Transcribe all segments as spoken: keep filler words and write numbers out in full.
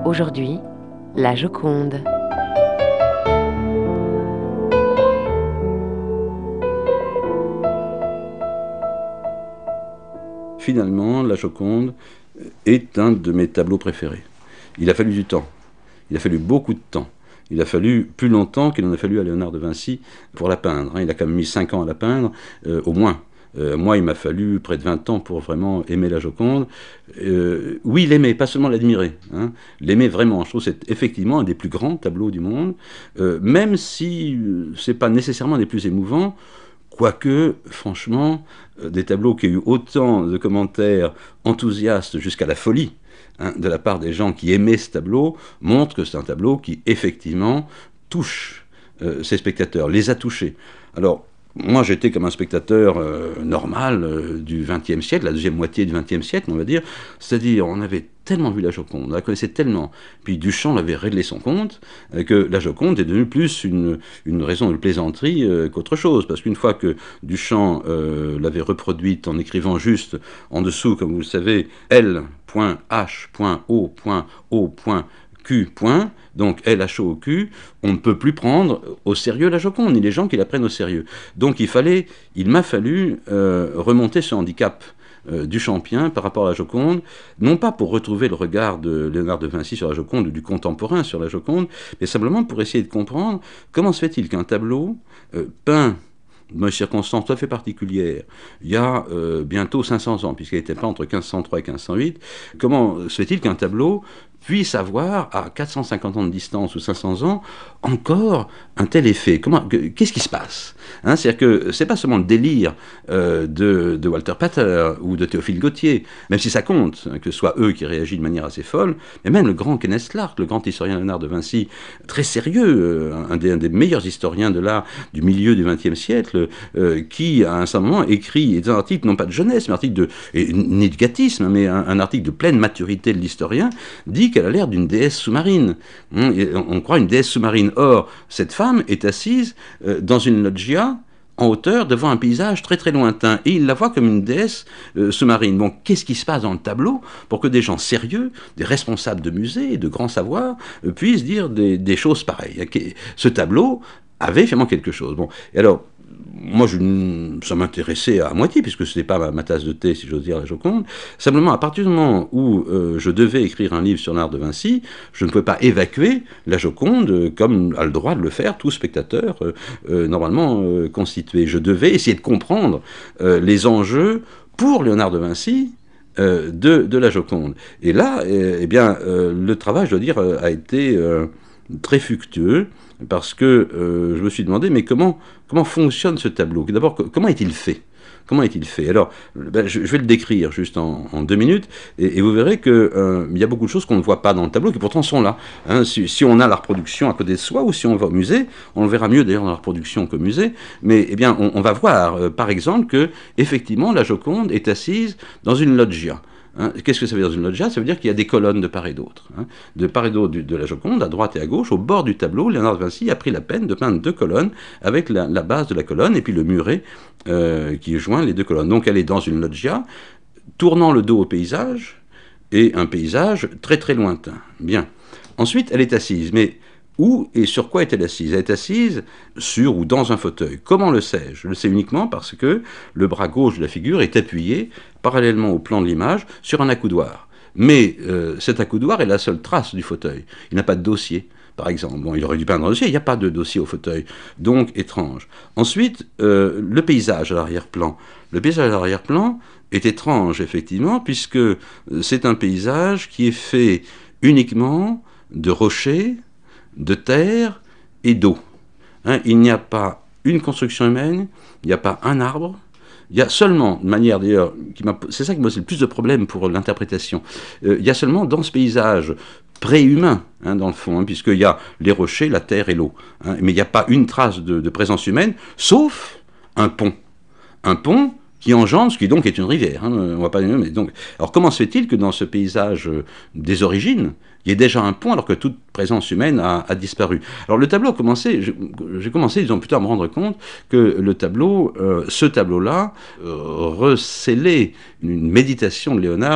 Aujourd'hui, la Joconde. Finalement, la Joconde est un de mes tableaux préférés. Il a fallu du temps. Il a fallu beaucoup de temps. Il a fallu plus longtemps qu'il en a fallu à Léonard de Vinci pour la peindre. Il a quand même mis cinq ans à la peindre, euh, au moins. Euh, moi, il m'a fallu près de vingt ans pour vraiment aimer la Joconde. Euh, oui, l'aimer, pas seulement l'admirer. Hein. L'aimer vraiment. Je trouve que c'est effectivement un des plus grands tableaux du monde, euh, même si euh, c'est pas nécessairement des plus émouvants. Quoique, franchement, euh, des tableaux qui ont eu autant de commentaires enthousiastes jusqu'à la folie, hein, de la part des gens qui aimaient ce tableau, montrent que c'est un tableau qui, effectivement, touche euh, ses spectateurs, les a touchés. Alors, moi, j'étais comme un spectateur euh, normal euh, du vingtième siècle, la deuxième moitié du vingtième siècle, on va dire. C'est-à-dire, on avait tellement vu la Joconde, on la connaissait tellement. Puis Duchamp avait réglé son compte, euh, que la Joconde est devenue plus une, une raison de plaisanterie euh, qu'autre chose. Parce qu'une fois que Duchamp euh, l'avait reproduite en écrivant juste en dessous, comme vous le savez, L H O O Q. Donc L H O Q, on ne peut plus prendre au sérieux la Joconde, ni les gens qui la prennent au sérieux. Donc il fallait, il m'a fallu euh, remonter ce handicap euh, du Champien par rapport à la Joconde, non pas pour retrouver le regard de Léonard de Vinci sur la Joconde ou du contemporain sur la Joconde, mais simplement pour essayer de comprendre comment se fait-il qu'un tableau euh, peint dans une circonstance tout à fait particulière, il y a euh, bientôt cinq cents ans, puisqu'il était peint entre quinze cent trois et quinze cent huit, comment se fait-il qu'un tableau puisse avoir, à quatre cent cinquante ans de distance ou cinq cents ans, encore un tel effet? Comment, qu'est-ce qui se passe, hein? C'est-à-dire que c'est pas seulement le délire euh, de, de Walter Pater ou de Théophile Gautier, même si ça compte, hein, que ce soit eux qui réagissent de manière assez folle, mais même le grand Kenneth Clark, le grand historien Léonard de Vinci, très sérieux, euh, un, des, un des meilleurs historiens de l'art du milieu du vingtième siècle, euh, qui, à un certain moment, écrit, est un article, non pas de jeunesse, mais un article de, et, ni de gâtisme, mais un, un article de pleine maturité de l'historien, dit qu'elle a l'air d'une déesse sous-marine. On croit une déesse sous-marine. Or, cette femme est assise euh, dans une loggia en hauteur devant un paysage très très lointain, et il la voit comme une déesse euh, sous-marine. Bon, qu'est-ce qui se passe dans le tableau pour que des gens sérieux, des responsables de musées, de grands savoirs, euh, puissent dire des, des choses pareilles? Ce tableau avait finalement quelque chose. Bon, et alors, moi, je, ça m'intéressait à moitié, puisque ce n'était pas ma, ma tasse de thé, si j'ose dire, la Joconde. Simplement, à partir du moment où euh, je devais écrire un livre sur l'art de Vinci, je ne pouvais pas évacuer la Joconde euh, comme a le droit de le faire tout spectateur euh, euh, normalement euh, constitué. Je devais essayer de comprendre euh, les enjeux pour Léonard de Vinci euh, de, de la Joconde. Et là, eh, eh bien, euh, le travail, je dois dire, a été euh, très fructueux, parce que euh, je me suis demandé, mais comment, comment fonctionne ce tableau? D'abord, comment est-il fait? Comment est-il fait? Alors, ben, je, je vais le décrire juste en, en deux minutes, et, et vous verrez qu'il euh, y a beaucoup de choses qu'on ne voit pas dans le tableau, qui pourtant sont là. Hein. Si, si on a la reproduction à côté de soi, ou si on va au musée, on le verra mieux d'ailleurs dans la reproduction qu'au musée, mais eh bien, on, on va voir, euh, par exemple, que effectivement, la Joconde est assise dans une loggia. Hein, qu'est-ce que ça veut dire dans une loggia? Ça veut dire qu'il y a des colonnes de part et d'autre. Hein. De part et d'autre de la Joconde, à droite et à gauche, au bord du tableau, Léonard de Vinci a pris la peine de peindre deux colonnes avec la, la base de la colonne et puis le muret euh, qui joint les deux colonnes. Donc elle est dans une loggia, tournant le dos au paysage, et un paysage très très lointain. Bien. Ensuite, elle est assise, mais où et sur quoi est-elle assise? Elle est assise sur ou dans un fauteuil. Comment le sais-je? Je le sais uniquement parce que le bras gauche de la figure est appuyé, parallèlement au plan de l'image, sur un accoudoir. Mais euh, cet accoudoir est la seule trace du fauteuil. Il n'a pas de dossier, par exemple. Bon, il aurait dû peindre un dossier, il n'y a pas de dossier au fauteuil. Donc, étrange. Ensuite, euh, le paysage à l'arrière-plan. Le paysage à l'arrière-plan est étrange, effectivement, puisque c'est un paysage qui est fait uniquement de rochers, de terre et d'eau. Hein, il n'y a pas une construction humaine, il n'y a pas un arbre, il y a seulement, de manière d'ailleurs, qui m'a, c'est ça qui m'a posé le plus de problèmes pour l'interprétation, euh, il y a seulement dans ce paysage pré-humain, hein, dans le fond, hein, puisqu'il y a les rochers, la terre et l'eau, hein, mais il n'y a pas une trace de, de présence humaine, sauf un pont. Un pont qui engendre, ce qui donc est une rivière. Hein, on va pas, mais donc, alors comment se fait-il que dans ce paysage euh, des origines, il y ait déjà un pont alors que toute présence humaine a, a disparu? Alors le tableau a commencé, j'ai, j'ai commencé, disons plutôt à me rendre compte que le tableau, euh, ce tableau-là, euh, recélait une méditation de Léonard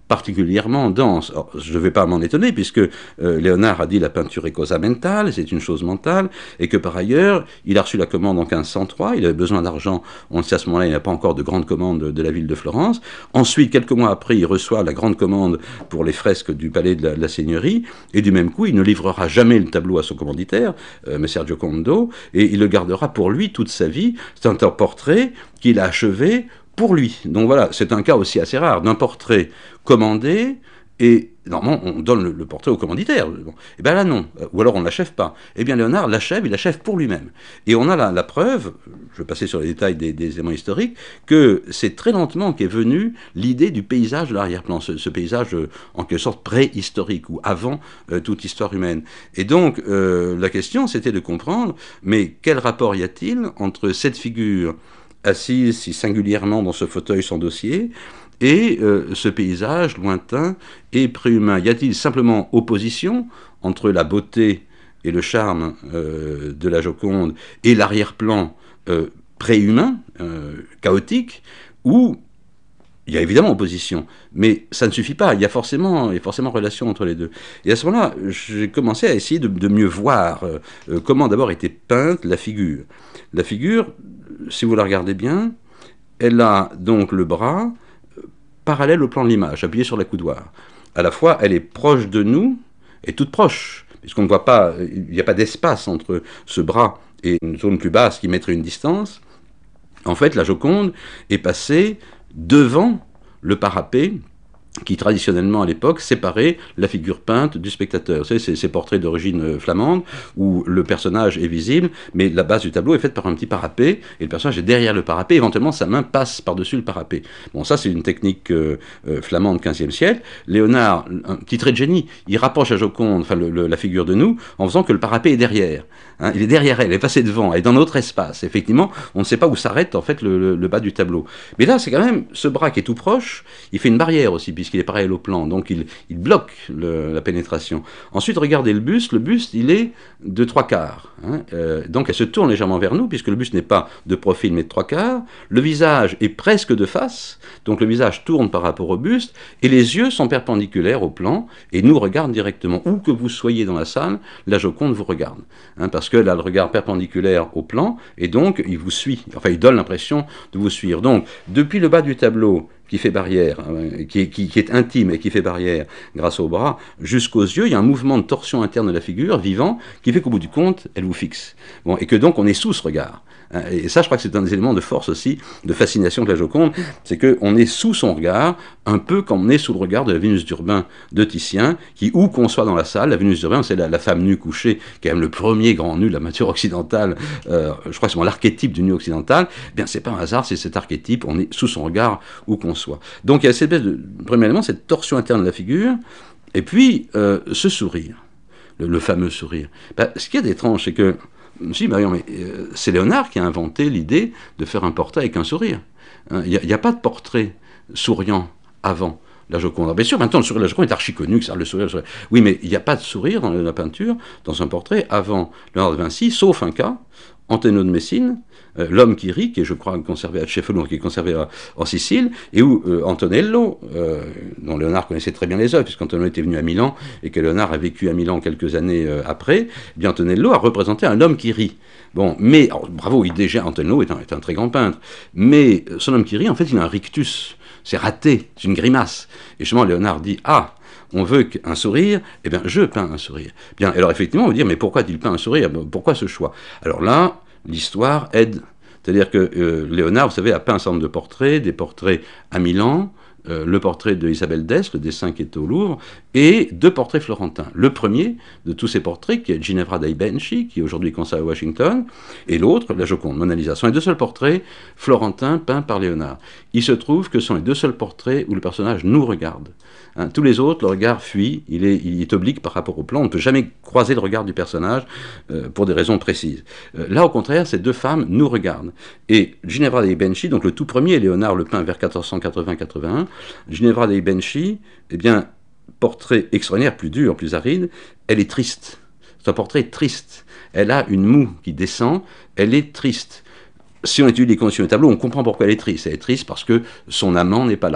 particulièrement dense. Alors, je ne vais pas m'en étonner, puisque euh, Léonard a dit la peinture est causa mentale, c'est une chose mentale, et que par ailleurs, il a reçu la commande en quinze cent trois, il avait besoin d'argent, on sait à ce moment-là, il n'y a pas encore de grande commande de, de la ville de Florence. Ensuite, quelques mois après, il reçoit la grande commande pour les fresques du palais de la, de la Seigneurie, et du même coup, il ne livrera jamais le tableau à son commanditaire, euh, Messer Giocondo, et il le gardera pour lui toute sa vie. C'est un portrait qu'il a achevé pour lui. Donc voilà, c'est un cas aussi assez rare d'un portrait commandé, et normalement on donne le, le portrait au commanditaire. Bon. Et bien là non, ou alors on ne l'achève pas. Eh bien Léonard l'achève, il l'achève pour lui-même. Et on a la, la preuve, je vais passer sur les détails des, des éléments historiques, que c'est très lentement qu'est venue l'idée du paysage de l'arrière-plan, ce, ce paysage euh, en quelque sorte préhistorique, ou avant euh, toute histoire humaine. Et donc euh, la question c'était de comprendre, mais quel rapport y a-t-il entre cette figure assise si singulièrement dans ce fauteuil sans dossier, et euh, ce paysage lointain et préhumain. Y a-t-il simplement opposition entre la beauté et le charme euh, de la Joconde et l'arrière-plan euh, préhumain, euh, chaotique, ou il y a évidemment opposition, mais ça ne suffit pas, il y a forcément, il y a forcément relation entre les deux. Et à ce moment-là, j'ai commencé à essayer de, de mieux voir euh, comment d'abord était peinte la figure. La figure, si vous la regardez bien, elle a donc le bras parallèle au plan de l'image, appuyé sur la coudoir. À la fois, elle est proche de nous, et toute proche, puisqu'on ne voit pas, il n'y a pas d'espace entre ce bras et une zone plus basse qui mettrait une distance. En fait, la Joconde est passée devant le parapet qui traditionnellement à l'époque séparait la figure peinte du spectateur. Vous savez, c'est ces portraits d'origine flamande où le personnage est visible, mais la base du tableau est faite par un petit parapet et le personnage est derrière le parapet. Éventuellement, sa main passe par-dessus le parapet. Bon, ça, c'est une technique euh, euh, flamande quinzième siècle. Léonard, un petit trait de génie, il rapproche la Joconde, enfin le, le, la figure de nous, en faisant que le parapet est derrière. Hein, il est derrière elle, elle est passée devant, elle est dans notre espace. Effectivement, on ne sait pas où s'arrête en fait le, le, le bas du tableau. Mais là, c'est quand même ce bras qui est tout proche. Il fait une barrière aussi, puisqu'il est parallèle au plan, donc il, il bloque le, la pénétration. Ensuite, regardez le buste, le buste, il est de trois quarts. Hein, euh, donc elle se tourne légèrement vers nous, puisque le buste n'est pas de profil, mais de trois quarts. Le visage est presque de face, donc le visage tourne par rapport au buste, et les yeux sont perpendiculaires au plan, et nous regardent directement. Où que vous soyez dans la salle, la Joconde vous regarde. Hein, parce qu'elle a le regard perpendiculaire au plan, et donc il vous suit. Enfin, il donne l'impression de vous suivre. Donc, depuis le bas du tableau, qui fait barrière, qui est, qui, qui est intime et qui fait barrière grâce au bras, jusqu'aux yeux, il y a un mouvement de torsion interne de la figure, vivant, qui fait qu'au bout du compte, elle vous fixe. Bon, et que donc on est sous ce regard. Et ça, je crois que c'est un des éléments de force aussi, de fascination de la Joconde, c'est qu'on est sous son regard, un peu comme on est sous le regard de la Vénus d'Urbain de Titien, qui, où qu'on soit dans la salle, la Vénus d'Urbain, c'est la, la femme nue couchée, qui est même le premier grand nu de la nature occidentale, euh, je crois que c'est l'archétype du nu occidental, eh bien c'est pas un hasard, c'est cet archétype, on est sous son regard, où qu'on soit. Donc il y a cette espèce de, premier élément, cette torsion interne de la figure, et puis euh, ce sourire, le, le fameux sourire. Ben, ce qui est étrange, c'est que je me suis dit, bah, mais euh, c'est Léonard qui a inventé l'idée de faire un portrait avec un sourire. Il hein, n'y a, a pas de portrait souriant avant la Joconde. Alors, bien sûr, maintenant, le sourire de la Joconde est archi connu, que ça, le sourire, le sourire. Oui, mais il n'y a pas de sourire dans la peinture, dans un portrait, avant Léonard de Vinci, sauf un cas, Antonio de Messine, euh, l'homme qui rit, qui est, je crois, conservé à Cefalù, qui est conservé à, en Sicile, et où euh, Antonello, euh, dont Léonard connaissait très bien les œuvres, puisqu'Antonello était venu à Milan, et que Léonard a vécu à Milan quelques années euh, après, eh bien Antonello a représenté un homme qui rit. Bon, mais, alors, bravo, il déjà, Antonello est un, est un très grand peintre, mais son homme qui rit, en fait, il a un rictus, c'est raté, c'est une grimace. Et justement, Léonard dit, ah, on veut un sourire, eh bien, je peins un sourire. Bien, alors effectivement, on va dire, mais pourquoi a-t-il peint un sourire? Pourquoi ce choix? Alors là, l'histoire aide. C'est-à-dire que euh, Léonard, vous savez, a peint un certain nombre de portraits, des portraits à Milan, euh, le portrait de Isabelle d'Este, le dessin qui est au Louvre, et deux portraits florentins. Le premier de tous ces portraits, qui est Ginevra dei Benci, qui est aujourd'hui conservé à Washington, et l'autre, la Joconde, Mona Lisa. Ce sont les deux seuls portraits florentins peints par Léonard. Il se trouve que ce sont les deux seuls portraits où le personnage nous regarde. Hein, tous les autres, le regard fuit, il est, il est oblique par rapport au plan, on ne peut jamais croiser le regard du personnage euh, pour des raisons précises. Euh, là, au contraire, ces deux femmes nous regardent. Et Ginevra dei Benci, donc le tout premier, Léonard le peint vers quatorze cent quatre-vingts quatre-vingt-un, Ginevra dei Benci, eh bien, portrait extraordinaire, plus dur, plus aride, elle est triste. C'est un portrait triste. Elle a une moue qui descend, elle est triste. Si on étudie les conditions du tableau, on comprend pourquoi elle est triste. Elle est triste parce que son amant n'est pas là.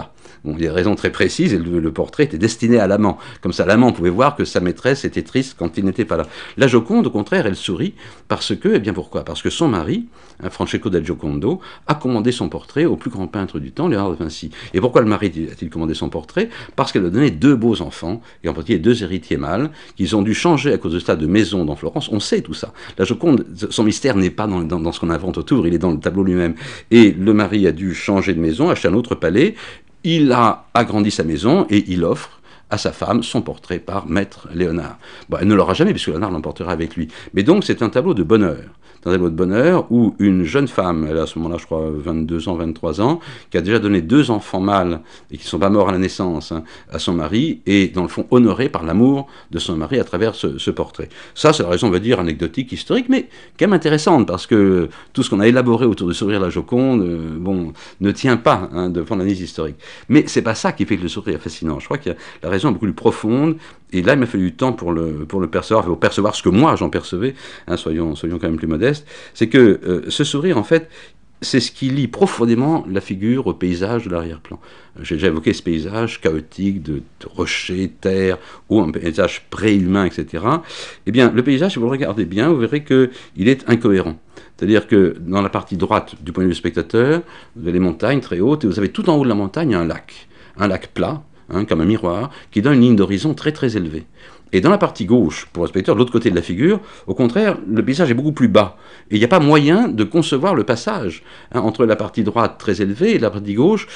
Bon, il y a des raisons très précises, et le, le portrait était destiné à l'amant. Comme ça, l'amant pouvait voir que sa maîtresse était triste quand il n'était pas là. La Joconde, au contraire, elle sourit parce que, eh bien pourquoi? Parce que son mari, hein, Francesco del Giocondo, a commandé son portrait au plus grand peintre du temps, Léonard de Vinci. Et pourquoi le mari a-t-il commandé son portrait? Parce qu'elle a donné deux beaux enfants, et en particulier deux héritiers mâles, qu'ils ont dû changer à cause de cela de maison dans Florence. On sait tout ça. La Joconde, son mystère n'est pas dans, dans, dans ce qu'on invente autour, il est dans le tableau lui-même. Et le mari a dû changer de maison, acheter un autre palais, il a agrandi sa maison et il offre à sa femme son portrait par Maître Léonard. Bon, elle ne l'aura jamais, puisque Léonard l'emportera avec lui. Mais donc, c'est un tableau de bonheur. C'est un tableau de bonheur où une jeune femme, elle a à ce moment-là, je crois, vingt-deux ans, vingt-trois ans, qui a déjà donné deux enfants mâles, et qui ne sont pas morts à la naissance, hein, à son mari, et dans le fond honorée par l'amour de son mari à travers ce, ce portrait. Ça, c'est la raison, on va dire, anecdotique, historique, mais quand même intéressante, parce que tout ce qu'on a élaboré autour de Sourire la Joconde, euh, bon, ne tient pas hein, devant l'analyse historique. Mais c'est pas ça qui fait que le sourire est fascinant. Je crois que la raison est beaucoup plus profonde, et là, il m'a fallu du temps pour le, pour le percevoir, pour percevoir ce que moi, j'en percevais, hein, soyons, soyons quand même plus modestes, c'est que euh, ce sourire, en fait, c'est ce qui lie profondément la figure au paysage de l'arrière-plan. J'ai déjà évoqué ce paysage chaotique de, de rochers, terre, ou un paysage préhumain, et cetera. Eh bien, le paysage, si vous le regardez bien, vous verrez qu'il est incohérent. C'est-à-dire que dans la partie droite, du point de vue du spectateur, vous avez les montagnes très hautes, et vous avez tout en haut de la montagne un lac, un lac plat, hein, comme un miroir, qui donne une ligne d'horizon très très élevée. Et dans la partie gauche, pour le spectateur, de l'autre côté de la figure, au contraire, le paysage est beaucoup plus bas. Et il n'y a pas moyen de concevoir le passage hein, entre la partie droite très élevée et la partie gauche.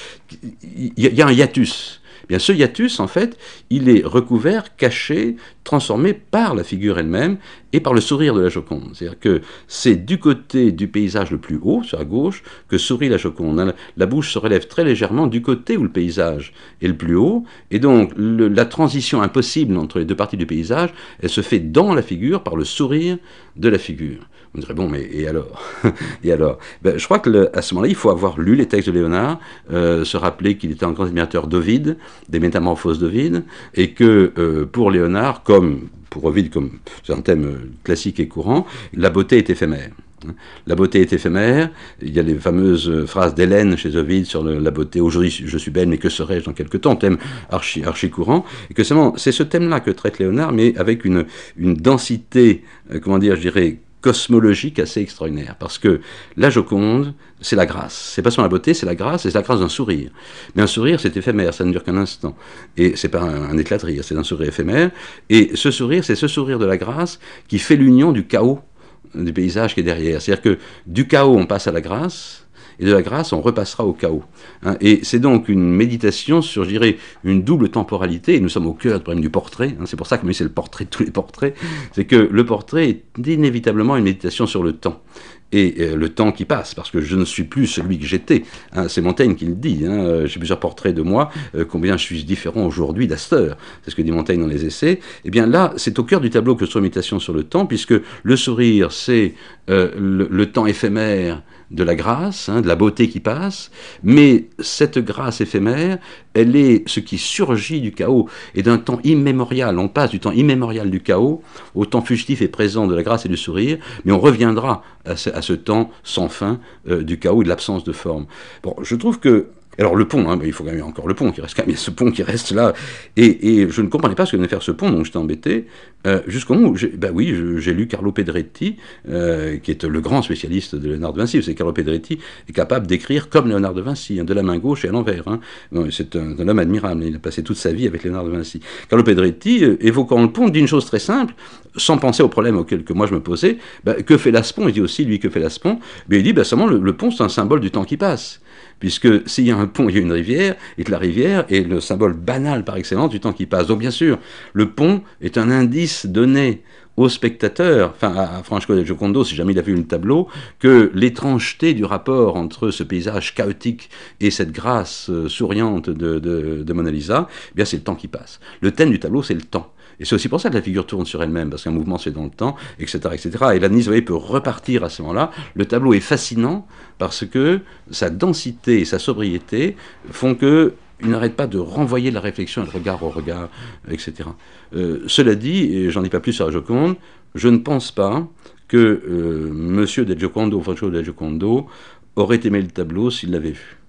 Il y, y a un hiatus. Eh bien, ce hiatus, en fait, il est recouvert, caché, transformé par la figure elle-même et par le sourire de la Joconde. C'est-à-dire que c'est du côté du paysage le plus haut, sur la gauche, que sourit la Joconde. La bouche se relève très légèrement du côté où le paysage est le plus haut, et donc le, la transition impossible entre les deux parties du paysage, elle se fait dans la figure par le sourire de la figure. On dirait, bon, mais et alors Et alors ben, je crois qu'à ce moment-là, il faut avoir lu les textes de Léonard, euh, se rappeler qu'il était un grand admirateur d'Ovide, des Métamorphoses d'Ovide, et que euh, pour Léonard, comme pour Ovide, comme c'est un thème classique et courant, la beauté est éphémère. La beauté est éphémère, il y a les fameuses phrases d'Hélène chez Ovide sur le, la beauté, aujourd'hui je suis belle mais que serais-je dans quelque temps, thème archi, archi courant, et que c'est ce thème-là que traite Léonard, mais avec une, une densité, euh, comment dire, je dirais, cosmologique assez extraordinaire, parce que la Joconde, c'est la grâce. C'est pas seulement la beauté, c'est la grâce, et c'est la grâce d'un sourire. Mais un sourire, c'est éphémère, ça ne dure qu'un instant. Et c'est pas un, un éclat de rire, c'est un sourire éphémère. Et ce sourire, c'est ce sourire de la grâce qui fait l'union du chaos du paysage qui est derrière. C'est-à-dire que du chaos, on passe à la grâce, et de la grâce, on repassera au chaos. Hein, et c'est donc une méditation sur, je dirais, une double temporalité, et nous sommes au cœur du problème du portrait, hein, c'est pour ça que c'est le portrait de tous les portraits, c'est que le portrait est inévitablement une méditation sur le temps. Et euh, le temps qui passe, parce que je ne suis plus celui que j'étais. Hein, c'est Montaigne qui le dit. Hein, j'ai plusieurs portraits de moi, euh, combien je suis différent aujourd'hui d'Astor. C'est ce que dit Montaigne dans les Essais. Eh bien là, c'est au cœur du tableau que se trouve méditation sur le temps, puisque le sourire, c'est euh, le, le temps éphémère de la grâce, hein, de la beauté qui passe, mais cette grâce éphémère, elle est ce qui surgit du chaos, et d'un temps immémorial. On passe du temps immémorial du chaos au temps fugitif et présent de la grâce et du sourire, mais on reviendra à ce, à ce temps sans fin euh, du chaos et de l'absence de forme. Bon, je trouve que alors le pont, hein, ben, il faut quand même encore le pont qui reste quand même, il y a ce pont qui reste là, et, et je ne comprenais pas ce que venait faire ce pont, donc j'étais embêté, euh, jusqu'au moment où, ben oui, j'ai lu Carlo Pedretti, euh, qui est le grand spécialiste de Léonard de Vinci. Vous savez, Carlo Pedretti est capable d'écrire comme Léonard de Vinci, hein, de la main gauche et à l'envers. Hein. C'est un, un homme admirable, il a passé toute sa vie avec Léonard de Vinci. Carlo Pedretti, euh, évoquant le pont, dit une chose très simple, sans penser aux problèmes auxquels que moi je me posais, ben, que fait l'Aspon? Il dit aussi, lui, que fait l'Aspon? Ben, il dit, ben, seulement le, le pont, c'est un symbole du temps qui passe. Puisque s'il y a un pont, il y a une rivière, et que la rivière est le symbole banal par excellence du temps qui passe. Donc bien sûr, le pont est un indice donné au spectateur, enfin à Francesco del Giocondo, si jamais il a vu le tableau, que l'étrangeté du rapport entre ce paysage chaotique et cette grâce euh, souriante de, de, de Mona Lisa, eh bien c'est le temps qui passe. Le thème du tableau, c'est le temps. Et c'est aussi pour ça que la figure tourne sur elle-même, parce qu'un mouvement c'est dans le temps, et cetera, et cetera. Et l'analyse, vous voyez, peut repartir à ce moment-là. Le tableau est fascinant parce que sa densité et sa sobriété font que il n'arrête pas de renvoyer la réflexion et le regard au regard, et cetera. Euh, cela dit, et j'en dis pas plus sur la Joconde, je ne pense pas que euh, Monsieur del Giocondo, Francesco del Giocondo, aurait aimé le tableau s'il l'avait vu.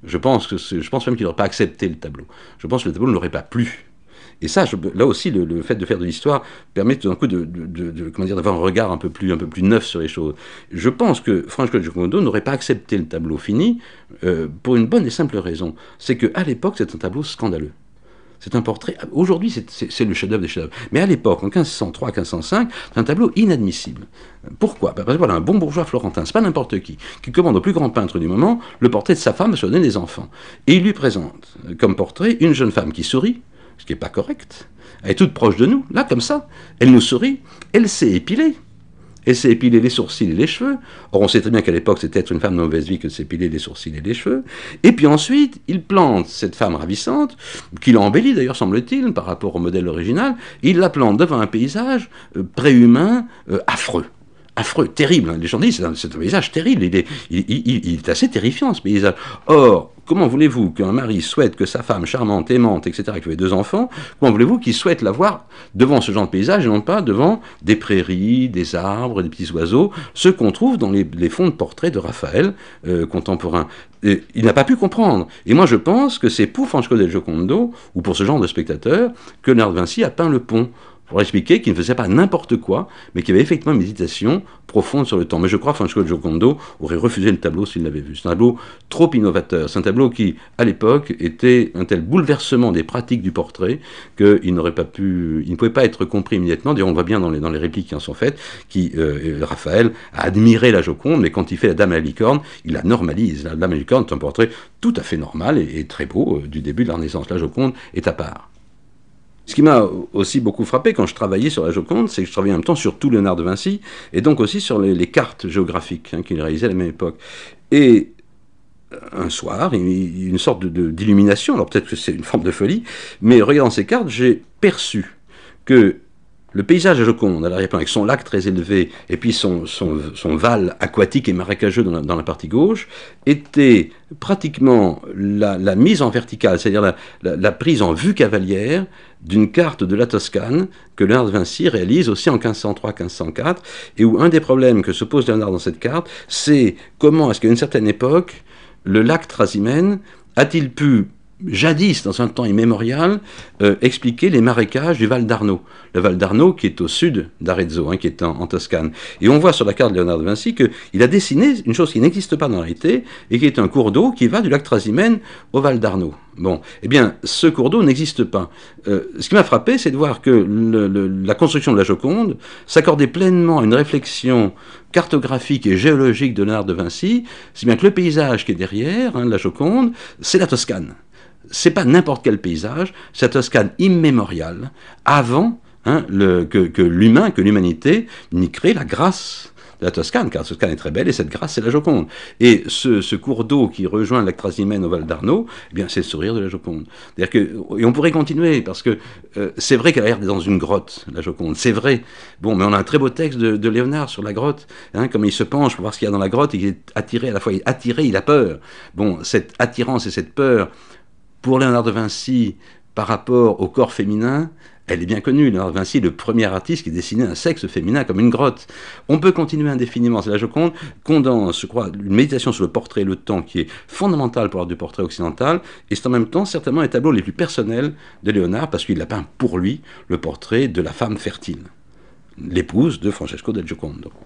Je pense, que je pense même qu'il n'aurait pas accepté le tableau. Je pense que le tableau ne l'aurait pas plu. Et ça, je, là aussi, le, le fait de faire de l'histoire permet tout d'un coup de, de, de, de, comment dire, d'avoir un regard un peu, plus, un peu plus neuf sur les choses. Je pense que Francesco del Giocondo n'aurait pas accepté le tableau fini euh, pour une bonne et simple raison. C'est qu'à l'époque, c'est un tableau scandaleux. C'est un portrait. Aujourd'hui, c'est, c'est, c'est le chef-d'œuvre des chefs-d'œuvre. Mais à l'époque, en quinze cent trois quinze cent cinq, c'est un tableau inadmissible. Pourquoi ? Parce que voilà, un bon bourgeois florentin, c'est pas n'importe qui, qui commande au plus grand peintre du moment le portrait de sa femme parce qu'il donner des enfants. Et il lui présente comme portrait une jeune femme qui sourit, ce qui n'est pas correct. Elle est toute proche de nous, là, comme ça. Elle nous sourit. Elle s'est épilée. Elle s'est épilée les sourcils et les cheveux. Or, on sait très bien qu'à l'époque, c'était être une femme de mauvaise vie que de s'épiler les sourcils et les cheveux. Et puis ensuite, il plante cette femme ravissante, qu'il embellit d'ailleurs, semble-t-il, par rapport au modèle original. Il la plante devant un paysage euh, préhumain, euh, affreux. Affreux, terrible. Les gens disent, c'est un, c'est un paysage terrible. Il est, il, il, il est assez terrifiant, ce paysage. Or, comment voulez-vous qu'un mari souhaite que sa femme charmante, aimante, et cetera, qui avait deux enfants, comment voulez-vous qu'il souhaite la voir devant ce genre de paysage et non pas devant des prairies, des arbres, des petits oiseaux, ce qu'on trouve dans les, les fonds de portraits de Raphaël euh, contemporain. Et il n'a pas pu comprendre. Et moi, je pense que c'est pour Francesco del Giocondo, ou pour ce genre de spectateur, que Léonard de Vinci a peint le pont. Pour expliquer qu'il ne faisait pas n'importe quoi, mais qu'il y avait effectivement une méditation profonde sur le temps. Mais je crois que Francesco del Giocondo aurait refusé le tableau s'il l'avait vu. C'est un tableau trop innovateur. C'est un tableau qui, à l'époque, était un tel bouleversement des pratiques du portrait qu'il n'aurait pas pu, il ne pouvait pas être compris immédiatement. D'ailleurs, on le voit bien dans les, dans les répliques qui en sont faites, qui, euh, Raphaël a admiré la Joconde, mais quand il fait la Dame à la licorne, il la normalise. La Dame à la licorne est un portrait tout à fait normal et, et très beau euh, du début de la Renaissance. La Joconde est à part. Ce qui m'a aussi beaucoup frappé quand je travaillais sur la Joconde, c'est que je travaillais en même temps sur tout Léonard de Vinci, et donc aussi sur les, les cartes géographiques hein, qu'il réalisait à la même époque. Et un soir, une sorte de, de, d'illumination, alors peut-être que c'est une forme de folie, mais regardant ces cartes, j'ai perçu que le paysage de la Joconde, à l'arrière-plan, avec son lac très élevé, et puis son, son, son val aquatique et marécageux dans la, dans la partie gauche, était pratiquement la, la mise en verticale, c'est-à-dire la, la, la prise en vue cavalière d'une carte de la Toscane que Léonard de Vinci réalise aussi en quinze cent trois quinze cent quatre, et où un des problèmes que se pose Léonard dans cette carte, c'est comment est-ce qu'à une certaine époque, le lac Trasimène a-t-il pu jadis, dans un temps immémorial, euh, expliquer les marécages du Val d'Arno. Le Val d'Arno qui est au sud d'Arezzo, hein, qui est en, en Toscane. Et on voit sur la carte de Léonard de Vinci qu'il a dessiné une chose qui n'existe pas dans la réalité, et qui est un cours d'eau qui va du lac Trasimène au Val d'Arno. Bon, eh bien, ce cours d'eau n'existe pas. Euh, ce qui m'a frappé, c'est de voir que le, le, la construction de la Joconde s'accordait pleinement à une réflexion cartographique et géologique de Léonard de Vinci, si bien que le paysage qui est derrière, hein, la Joconde, c'est la Toscane. C'est pas n'importe quel paysage, c'est la Toscane immémoriale, avant hein, le, que, que l'humain, que l'humanité n'y crée la grâce de la Toscane, car la Toscane est très belle, et cette grâce, c'est la Joconde. Et ce, ce cours d'eau qui rejoint le lac Trasimène au Val d'Arno, eh bien, c'est le sourire de la Joconde. C'est-à-dire que, et on pourrait continuer, parce que euh, c'est vrai qu'elle a l'air d'être dans une grotte, la Joconde, c'est vrai. Bon, mais on a un très beau texte de, de Léonard sur la grotte, hein, comme il se penche pour voir ce qu'il y a dans la grotte, et il est attiré, à la fois il est attiré, il a peur. Bon, cette attirance et cette peur, pour Léonard de Vinci, par rapport au corps féminin, elle est bien connue. Léonard de Vinci est le premier artiste qui dessinait un sexe féminin comme une grotte. On peut continuer indéfiniment. C'est la Joconde condense, je crois, une méditation sur le portrait et le temps qui est fondamentale pour l'art du portrait occidental, et c'est en même temps certainement les tableaux les plus personnels de Léonard, parce qu'il a peint pour lui le portrait de la femme fertile, l'épouse de Francesco del Giocondo.